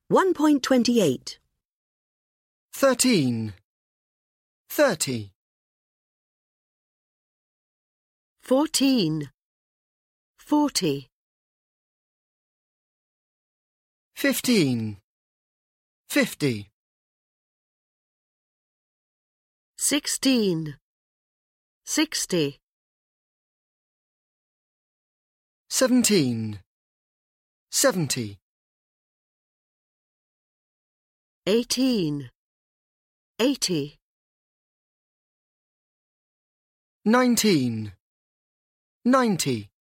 1.28. 13. 30. 14. 40. 15. 50. 16. 60. 17. 70. 18. 80. 19. 90.